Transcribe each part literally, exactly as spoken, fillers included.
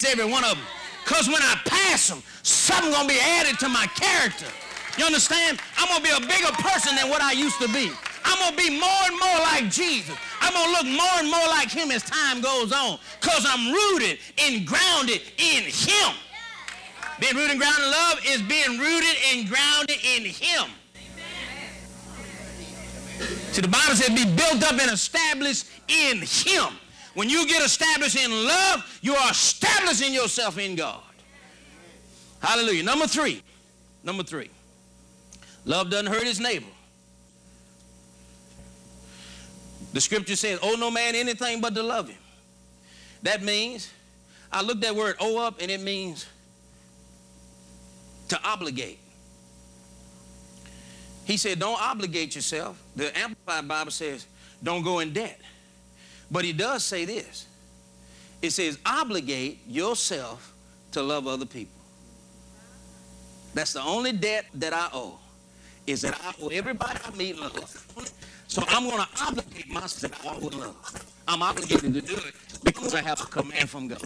Every one of them. Because when I pass them, something's going to be added to my character. You understand? I'm going to be a bigger person than what I used to be. I'm going to be more and more like Jesus. I'm going to look more and more like him as time goes on. Because I'm rooted and grounded in him. Being rooted and grounded in love is being rooted and grounded in him. See, the Bible says be built up and established in him. When you get established in love, you are establishing yourself in God. Hallelujah. Number three. Number three. Love doesn't hurt his neighbor. The scripture says, owe no man anything but to love him. That means, I looked that word owe up, and it means to obligate. He said, don't obligate yourself. The Amplified Bible says, don't go in debt. But he does say this. It says, obligate yourself to love other people. That's the only debt that I owe, is that I owe everybody I meet love. So I'm going to obligate myself with love. I'm obligated to do it because I have a command from God.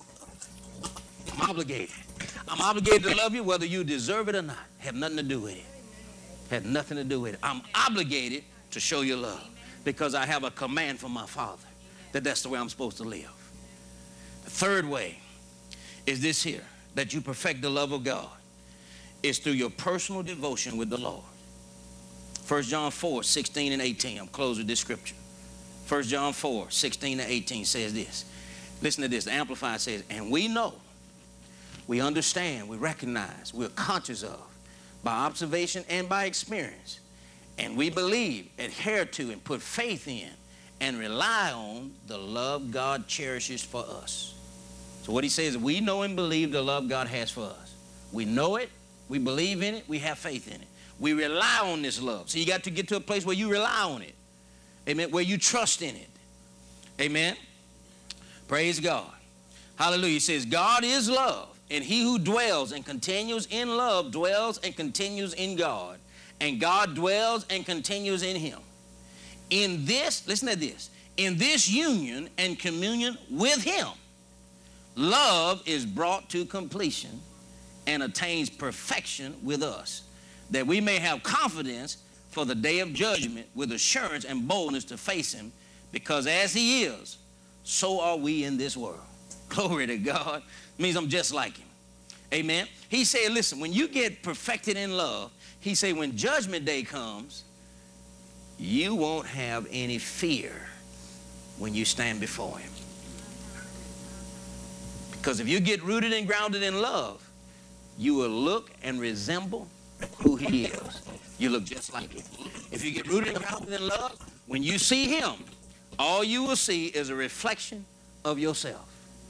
I'm obligated. I'm obligated to love you whether you deserve it or not. Have nothing to do with it. Have nothing to do with it. I'm obligated to show you love because I have a command from my Father that that's the way I'm supposed to live. The third way is this here, that you perfect the love of God, is through your personal devotion with the Lord. First John four, sixteen and eighteen. I'm closing with this scripture. First John four, sixteen and eighteen says this. Listen to this. The Amplified says, and we know, we understand, we recognize, we're conscious of, by observation and by experience, and we believe, adhere to, and put faith in, and rely on the love God cherishes for us. So what he says, we know and believe the love God has for us. We know it, we believe in it, we have faith in it. We rely on this love. So you got to get to a place where you rely on it. Amen. Where you trust in it. Amen. Praise God. Hallelujah. He says, God is love, and he who dwells and continues in love dwells and continues in God, and God dwells and continues in him. In this, listen to this, in this union and communion with him, love is brought to completion and attains perfection with us, that we may have confidence for the day of judgment with assurance and boldness to face him, because as he is, so are we in this world. Glory to God. It means I'm just like him. Amen. He said, listen, when you get perfected in love, he said, when judgment day comes, you won't have any fear when you stand before him. Because if you get rooted and grounded in love, you will look and resemble who he is. You look just like him. If you get rooted and grounded in love, when you see him, all you will see is a reflection of yourself.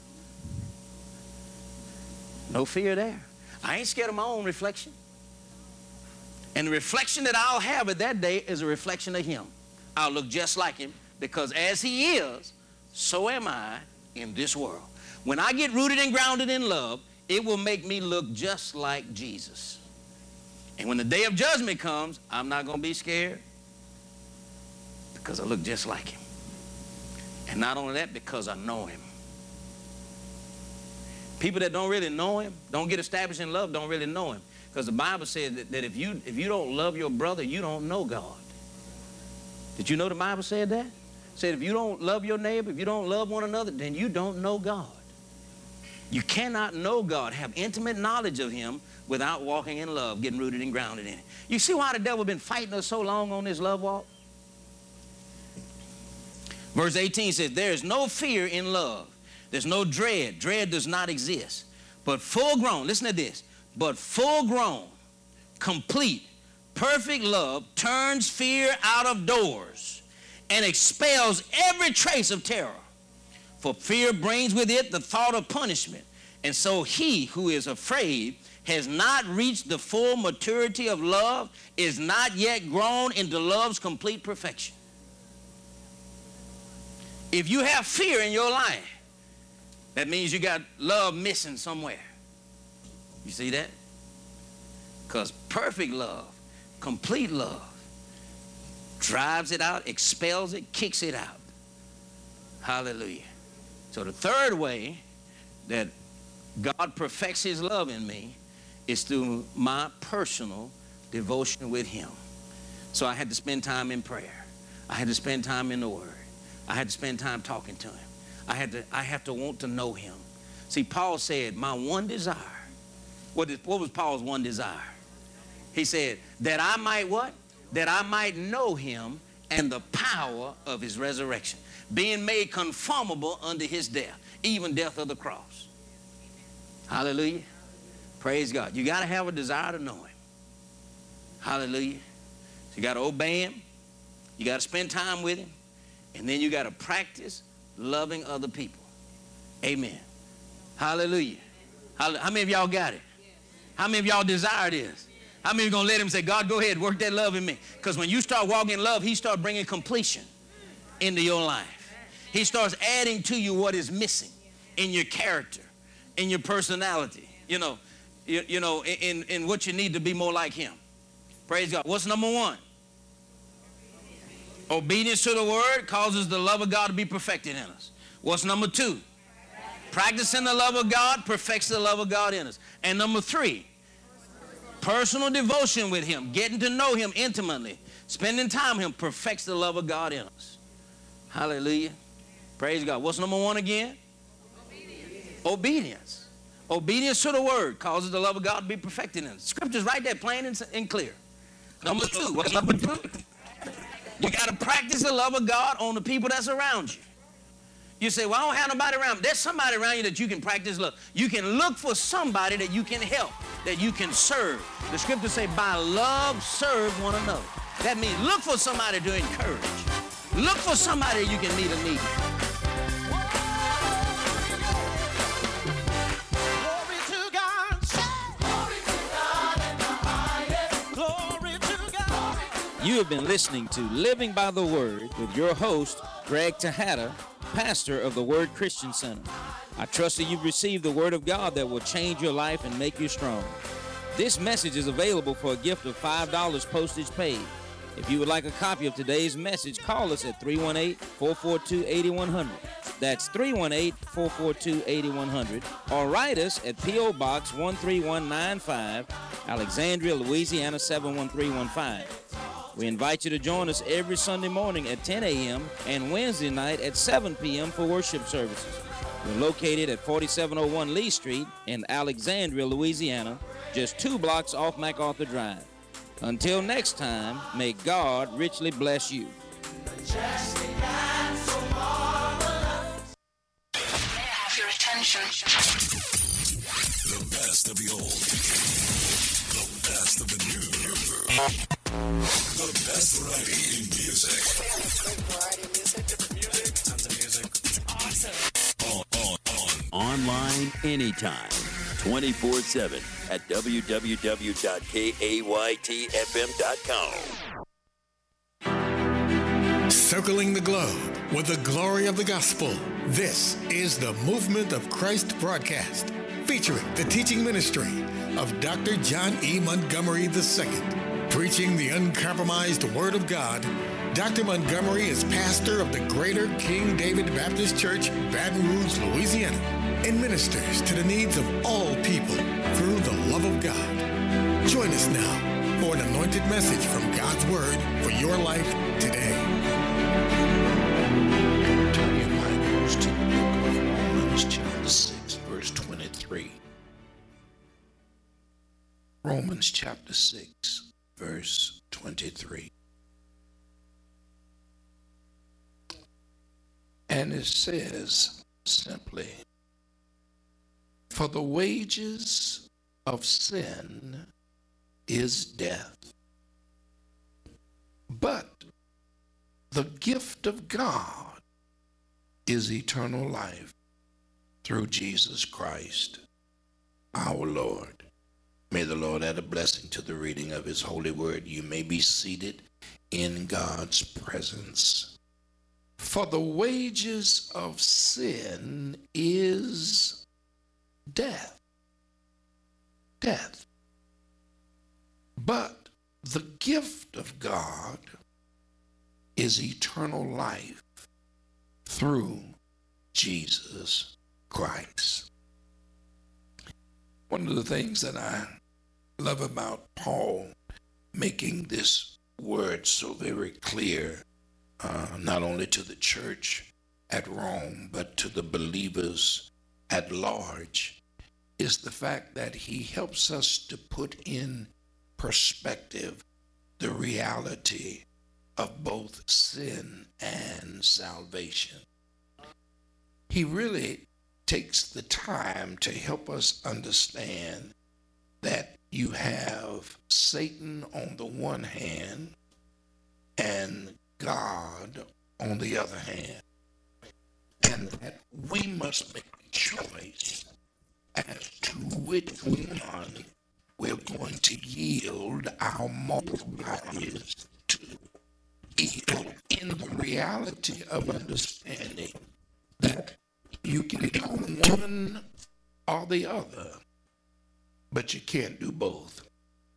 No fear there. I ain't scared of my own reflection. And the reflection that I'll have at that day is a reflection of him. I'll look just like him, because as he is, so am I in this world. When I get rooted and grounded in love, it will make me look just like Jesus. And when the day of judgment comes, I'm not going to be scared, because I look just like him. And not only that, because I know him. People that don't really know him, don't get established in love, don't really know him. Because the Bible says that, that if you if you don't love your brother, you don't know God. Did you know the Bible said that? It said if you don't love your neighbor, if you don't love one another, then you don't know God. You cannot know God, have intimate knowledge of him without walking in love, getting rooted and grounded in it. You see why the devil been fighting us so long on this love walk? Verse eighteen says, there is no fear in love. There's no dread. Dread does not exist. But full grown, listen to this, but full grown, complete, perfect love turns fear out of doors and expels every trace of terror. For fear brings with it the thought of punishment. And so he who is afraid has not reached the full maturity of love, is not yet grown into love's complete perfection. If you have fear in your life, that means you got love missing somewhere. You see that? Because perfect love, complete love, drives it out, expels it, kicks it out. Hallelujah. So the third way that God perfects his love in me is through my personal devotion with him. So I had to spend time in prayer. I had to spend time in the word. I had to spend time talking to him. I had to, I have to want to know him. See, Paul said, my one desire. What, is, what was Paul's one desire? He said, that I might what? That I might know him and the power of his resurrection, being made conformable unto his death, even death of the cross. Hallelujah. Praise God. You got to have a desire to know him. Hallelujah. So you got to obey him. You got to spend time with him. And then you got to practice loving other people. Amen. Hallelujah. Hallelujah. How many of y'all got it? How many of y'all desire this? How many of you going to let him say, God, go ahead, work that love in me? Because when you start walking in love, he starts bringing completion into your life. He starts adding to you what is missing in your character, in your personality, you know, you, you know, in, in what you need to be more like him. Praise God. What's number one? Obedience to the word causes the love of God to be perfected in us. What's number two? Practicing the love of God perfects the love of God in us. And number three, personal devotion with him, getting to know him intimately, spending time with him perfects the love of God in us. Hallelujah. Praise God. What's number one again? Obedience. Obedience. Obedience to the word causes the love of God to be perfected in us. Scripture's right there, plain and, and clear. Number two. What's number two? You got to practice the love of God on the people that's around you. You say, well, I don't have nobody around me. There's somebody around you that you can practice love. You can look for somebody that you can help, that you can serve. The scriptures say, by love, serve one another. That means look for somebody to encourage. Look for somebody you can meet a need. Glory to God. Glory to God in the highest. Glory to God. You have been listening to Living by the Word with your host, Greg Tejada, pastor of the Word Christian Center. I trust that you've received the Word of God that will change your life and make you strong. This message is available for a gift of five dollars postage paid. If you would like a copy of today's message, call us at three one eight, four four two, eight one zero zero. That's three one eight, four four two, eight one zero zero. Or write us at P O Box one three one nine five, Alexandria, Louisiana seven one three one five. We invite you to join us every Sunday morning at ten a.m. and Wednesday night at seven p.m. for worship services. We're located at forty-seven oh one Lee Street in Alexandria, Louisiana, just two blocks off MacArthur Drive. Until next time, may God richly bless you. May I have your attention? The best of the old. The best of the new. The best variety in music. Great variety of music, different music, tons of music. Awesome. On, on, on. Online anytime, twenty-four seven at w w w dot k a y t f m dot com. Circling the globe with the glory of the gospel. This is the Movement of Christ broadcast, featuring the teaching ministry of Doctor John E. Montgomery the Second. Preaching the uncompromised Word of God, Doctor Montgomery is pastor of the Greater King David Baptist Church, Baton Rouge, Louisiana, and ministers to the needs of all people through the love of God. Join us now for an anointed message from God's Word for your life today. Turn your Bibles to the book of Romans chapter six, verse twenty-three. Romans chapter six, verse twenty-three. And it says simply, for the wages of sin is death, but the gift of God is eternal life through Jesus Christ, our Lord. May the Lord add a blessing to the reading of his holy word. You may be seated in God's presence. For the wages of sin is death. Death. But the gift of God is eternal life through Jesus Christ. One of the things that I love about Paul making this word so very clear, uh, not only to the church at Rome, but to the believers at large, is the fact that he helps us to put in perspective the reality of both sin and salvation. He really takes the time to help us understand that you have Satan on the one hand and God on the other hand, and that we must make a choice as to which one we're going to yield our mortal bodies to. Yield in the reality of understanding that you can do one or the other, but you can't do both.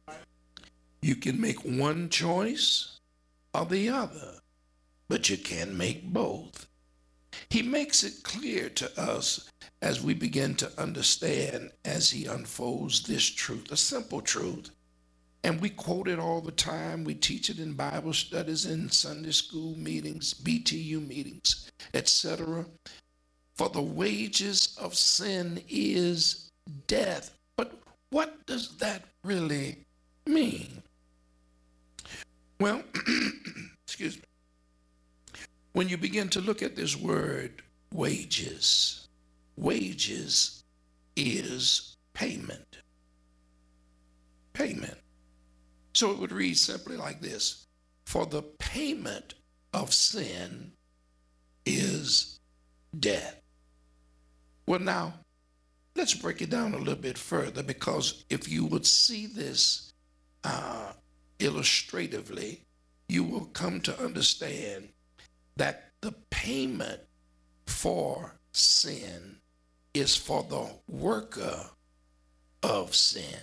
You can make one choice or the other, but you can't make both. He makes it clear to us as we begin to understand, as he unfolds this truth, a simple truth. And we quote it all the time. We teach it in Bible studies, in Sunday school meetings, B T U meetings, et cetera. For the wages of sin is death. But what does that really mean? Well, excuse me. When you begin to look at this word wages, wages is payment. Payment. So it would read simply like this: for the payment of sin is death. Well, now, let's break it down a little bit further, because if you would see this uh, illustratively, you will come to understand that the payment for sin is for the worker of sin.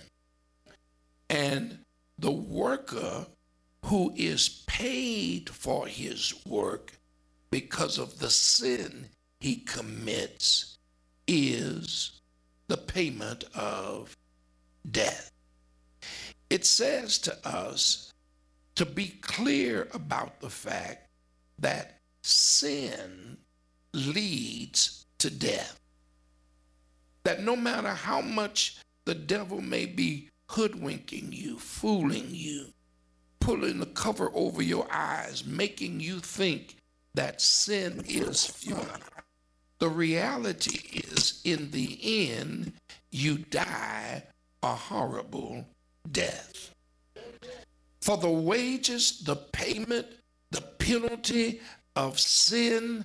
And the worker who is paid for his work because of the sin he commits is the payment of death. It says to us to be clear about the fact that sin leads to death. That no matter how much the devil may be hoodwinking you, fooling you, pulling the cover over your eyes, making you think that sin is fun, the reality is, in the end, you die a horrible death. For the wages, the payment, the penalty of sin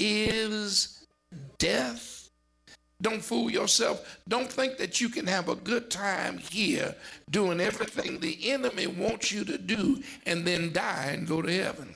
is death. Don't fool yourself. Don't think that you can have a good time here doing everything the enemy wants you to do and then die and go to heaven.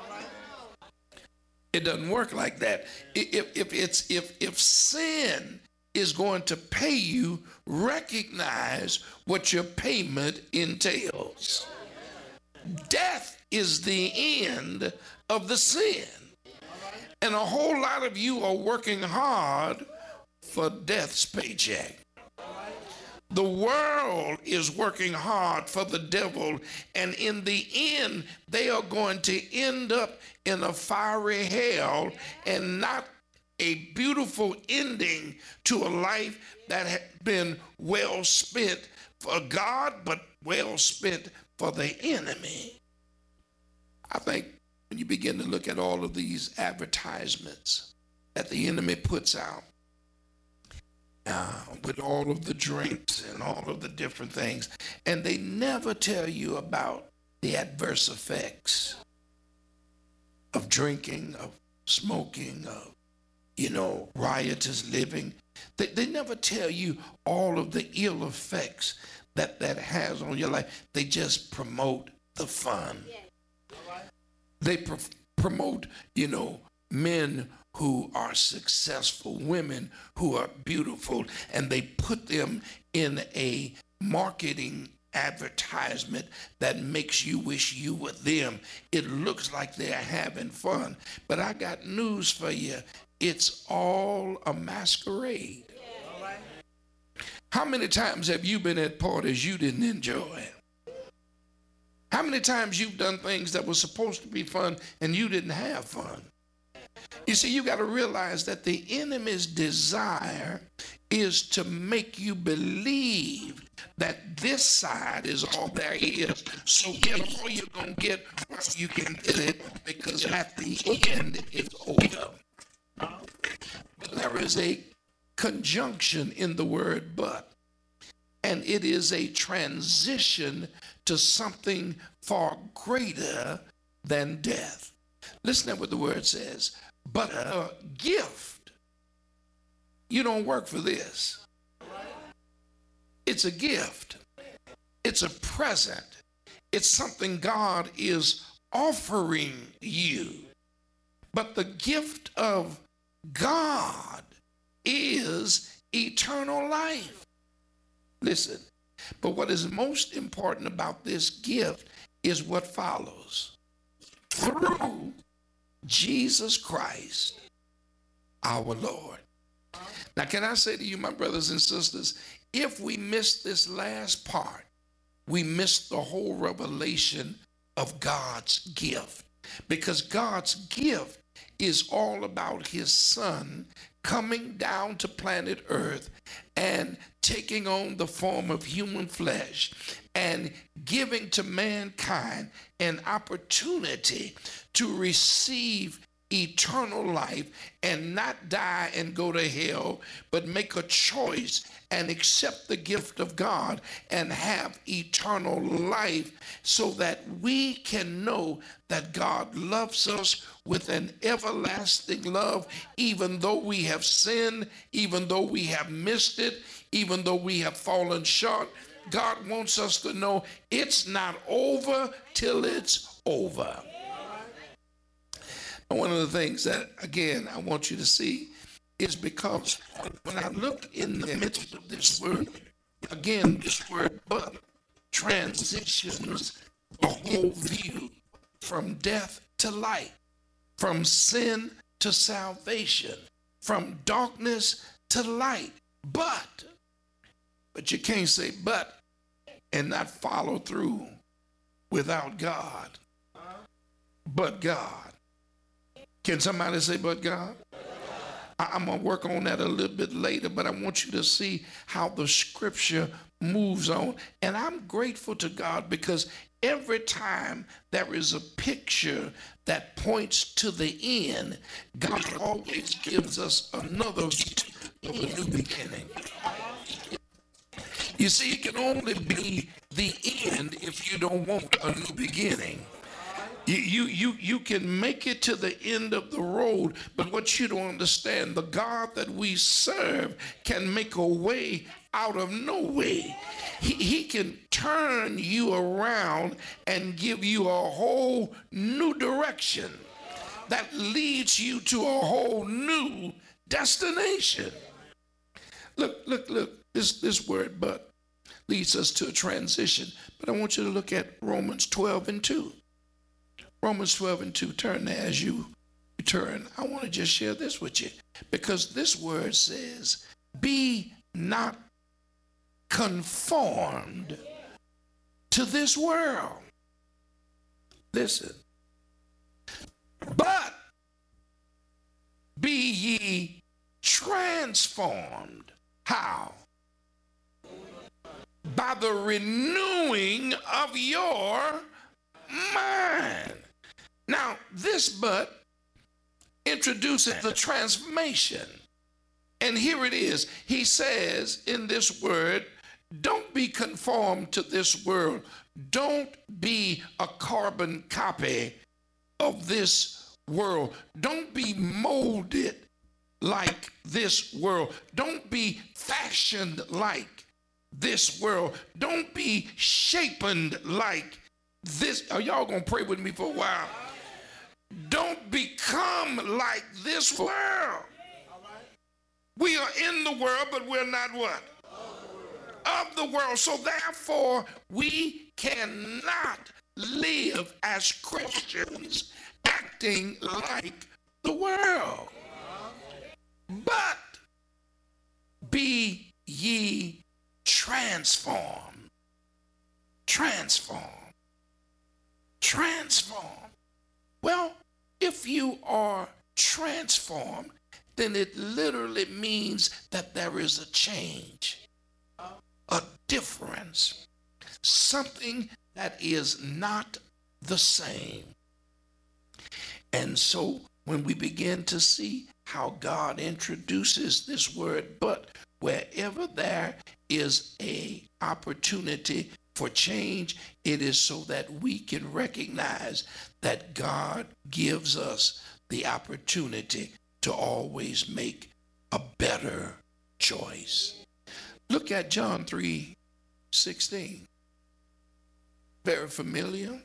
It doesn't work like that. If, if, it's, if, if sin is going to pay you, recognize what your payment entails. Death is the end of the sin. And a whole lot of you are working hard for death's paycheck. The world is working hard for the devil, and in the end, they are going to end up in a fiery hell, and not a beautiful ending to a life that had been well spent for God, but well spent for the enemy. I think when you begin to look at all of these advertisements that the enemy puts out, Uh, with all of the drinks and all of the different things, and they never tell you about the adverse effects of drinking, of smoking, of, you know, riotous living. They, they never tell you all of the ill effects that that has on your life. They just promote the fun. They pr- promote, you know, men who are successful, women who are beautiful, and they put them in a marketing advertisement that makes you wish you were them. It looks like they're having fun, but I got news for you. It's all a masquerade. How many times have you been at parties you didn't enjoy? How many times you've done things that were supposed to be fun and you didn't have fun? You see, you got to realize that the enemy's desire is to make you believe that this side is all there is. So get all you're going to get while you can get it, because at the end it's over. But there is a conjunction in the word but, and it is a transition to something far greater than death. Listen to what the word says. But a gift, you don't work for this. It's a gift. It's a present. It's something God is offering you. But the gift of God is eternal life. Listen, but what is most important about this gift is what follows. Through Jesus Christ, our Lord. Now, can I say to you, my brothers and sisters, if we miss this last part, we miss the whole revelation of God's gift. Because God's gift is all about his son coming down to planet Earth and taking on the form of human flesh and giving to mankind an opportunity to receive eternal life and not die and go to hell, but make a choice and accept the gift of God and have eternal life, so that we can know that God loves us with an everlasting love, even though we have sinned, even though we have missed it, even though we have fallen short. God wants us to know it's not over till it's over. And one of the things that, again, I want you to see is because when I look in the midst of this word, again, this word but transitions the whole view from death to light, from sin to salvation, from darkness to light. But, but you can't say but and not follow through without God. But God. Can somebody say but God? I'm going to work on that a little bit later, but I want you to see how the scripture moves on. And I'm grateful to God because every time there is a picture that points to the end, God always gives us another of a new beginning. You see, it can only be the end if you don't want a new beginning. You, you, you, you can make it to the end of the road, but what you don't understand, the God that we serve can make a way out of no way. He, he can turn you around and give you a whole new direction that leads you to a whole new destination. Look, look, look, this, this word but leads us to a transition, but I want you to look at Romans twelve and two. Romans twelve and two, turn there as you turn. I want to just share this with you because this word says, be not conformed to this world. Listen. But be ye transformed. How? By the renewing of your mind. Now, this but introduces the transformation. And here it is. He says in this word, don't be conformed to this world. Don't be a carbon copy of this world. Don't be molded like this world. Don't be fashioned like this world. Don't be shapen like this. Are y'all gonna pray with me for a while? Don't become like this world. We are in the world, but we're not what? Of the world. So therefore, we cannot live as Christians acting like the world. But be ye transform, transform, transform. Well, if you are transformed, then it literally means that there is a change, a difference, something that is not the same. And so when we begin to see how God introduces this word but, wherever there is a opportunity for change, it is so that we can recognize that God gives us the opportunity to always make a better choice. Look at John three sixteen. Very familiar.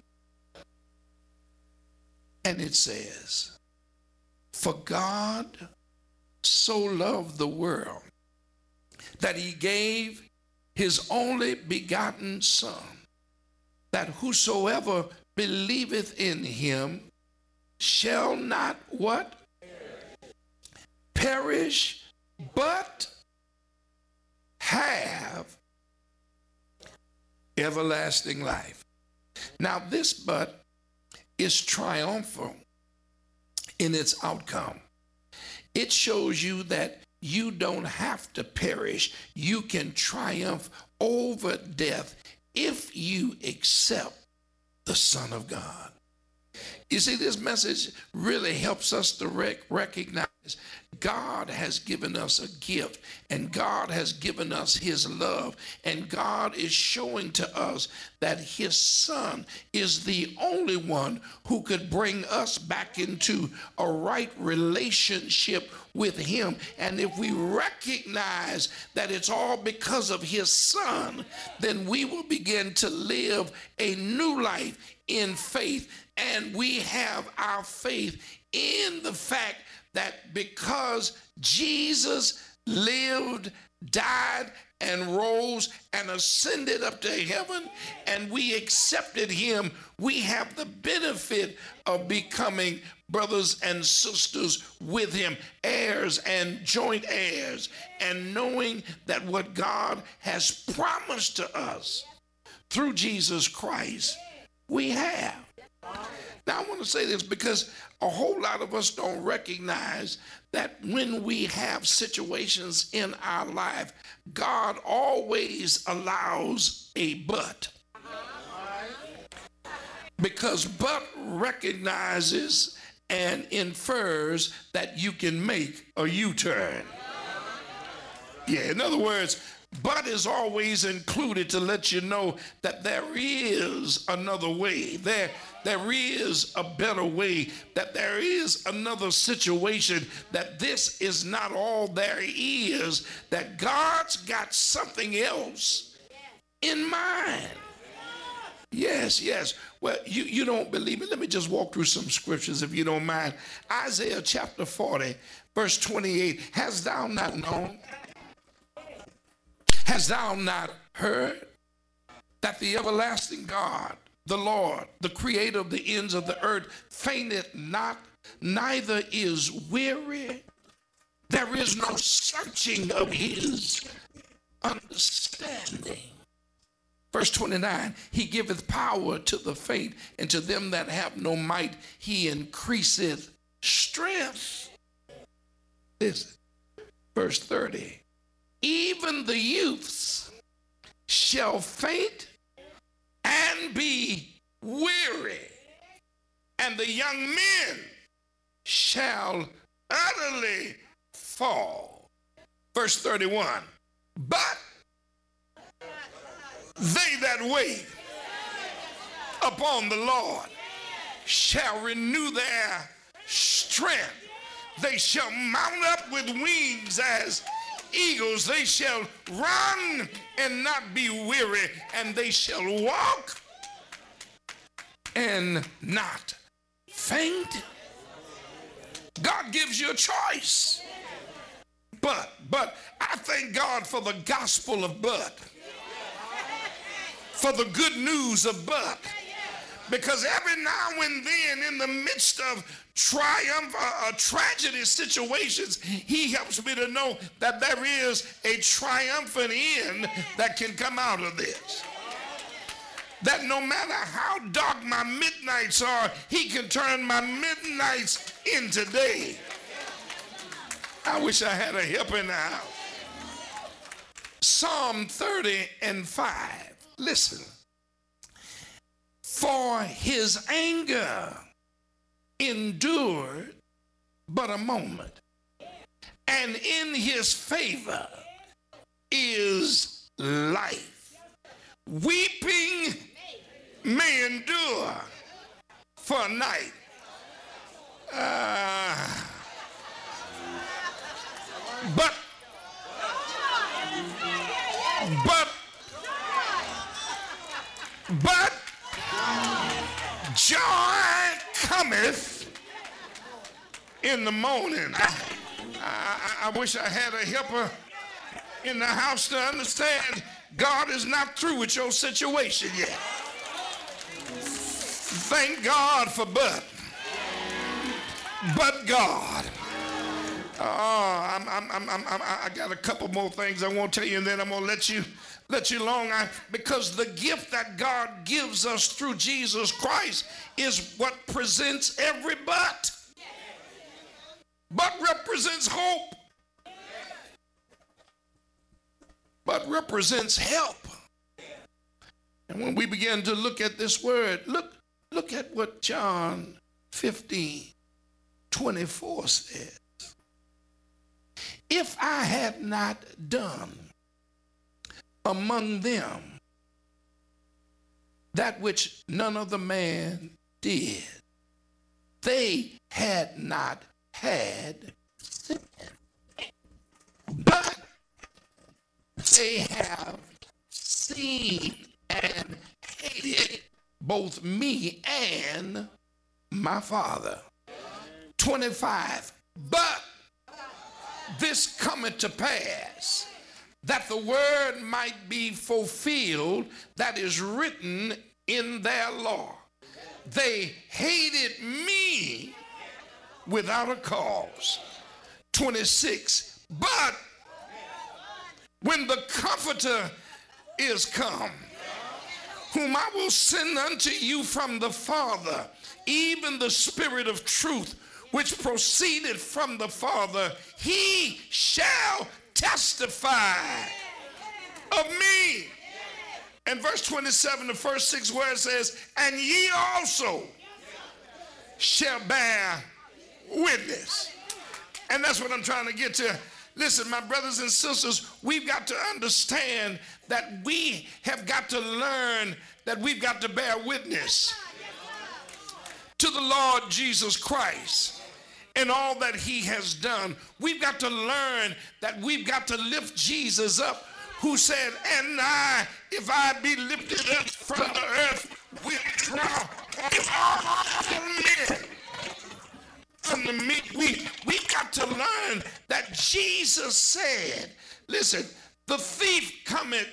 And it says, "For God so loved the world that he gave his only begotten Son, that whosoever believeth in him shall not" what? "Perish, but have everlasting life." Now this "but" is triumphal in its outcome. It shows you that you don't have to perish. You can triumph over death if you accept the Son of God. You see, this message really helps us to rec- recognize God has given us a gift, and God has given us his love, and God is showing to us that his Son is the only one who could bring us back into a right relationship with him. And if we recognize that it's all because of his Son, then we will begin to live a new life in faith. And we have our faith in the fact that because Jesus lived, died, and rose and ascended up to heaven, and we accepted him, we have the benefit of becoming brothers and sisters with him, heirs and joint heirs, and knowing that what God has promised to us through Jesus Christ, we have. Now, I want to say this because a whole lot of us don't recognize that when we have situations in our life, God always allows a but. Because but recognizes and infers that you can make a U-turn. Yeah, in other words, but is always included to let you know that there is another way. There, there is a better way, that there is another situation, that this is not all there is, that God's got something else in mind. Yes, yes. Well, you, you don't believe me. Let me just walk through some scriptures if you don't mind. Isaiah chapter forty, verse twenty-eight. Hast thou not known? Hast thou not heard that the everlasting God, the Lord, the creator of the ends of the earth, fainteth not, neither is weary? There is no searching of his understanding. Verse twenty-nine, he giveth power to the faint, and to them that have no might he increaseth strength. Listen, verse thirty, even the youths shall faint and be weary, and the young men shall utterly fall. Verse thirty-one, but they that wait upon the Lord shall renew their strength. They shall mount up with wings as eagles. They shall run and not be weary, and they shall walk and not faint. God gives you a choice. But, but, I thank God for the gospel of but, for the good news of but, Because every now and then, in the midst of triumph, uh, uh, tragedy situations, he helps me to know that there is a triumphant end that can come out of this. That no matter how dark my midnights are, he can turn my midnights into day. I wish I had a help in the house. Psalm thirty and five. Listen. For his anger endured but a moment, and in his favor is life. Weeping may endure for a night. Uh, but, but, but, joy cometh in the morning. I, I, I wish I had a helper in the house to understand God is not through with your situation yet. Thank God for but. But God. Oh, I'm, I'm, I'm, I'm, I got a couple more things I want to tell you, and then I'm going to let you let you alone. I, because the gift that God gives us through Jesus Christ is what presents every but. But represents hope. But represents help. And when we begin to look at this word, look, look at what John fifteen twenty-four says. If I had not done among them that which none other man did, they had not had sin. But they have seen and hated both me and my Father. twenty-five. But this cometh to pass, that the word might be fulfilled that is written in their law. They hated me without a cause. twenty-six. But when the Comforter is come, whom I will send unto you from the Father, even the Spirit of truth, which proceeded from the Father, he shall testify of me. And verse twenty-seven, the first six words says, and ye also shall bear witness. And that's what I'm trying to get to. Listen, my brothers and sisters, we've got to understand that we have got to learn that we've got to bear witness to the Lord Jesus Christ and all that he has done. We've got to learn that we've got to lift Jesus up, who said, and I, if I be lifted up from the earth, will draw all men unto me. We, we've got to learn that Jesus said, listen, the thief cometh.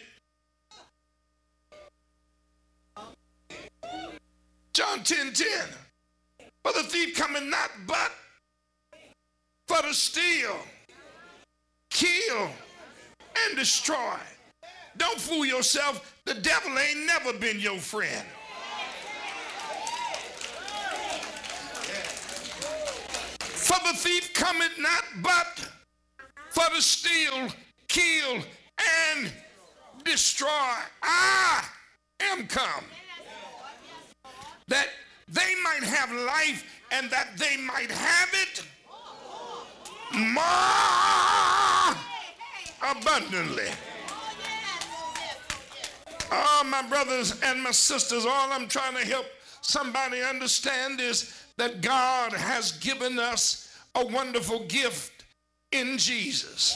John ten ten. For the thief cometh not but for to steal, kill, and destroy. Don't fool yourself. The devil ain't never been your friend. For the thief cometh not but for to steal, kill, and destroy. I am come that they might have life, and that they might have it more abundantly. Oh, my brothers and my sisters, all I'm trying to help somebody understand is that God has given us a wonderful gift in Jesus.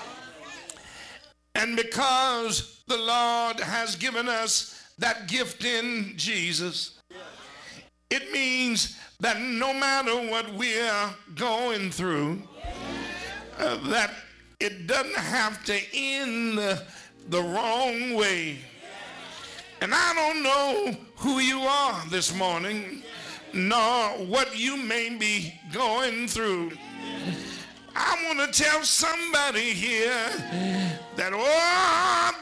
And because the Lord has given us that gift in Jesus, it means that no matter what we are going through, uh, that it doesn't have to end the, the wrong way. And I don't know who you are this morning, nor what you may be going through. I want to tell somebody here that, oh,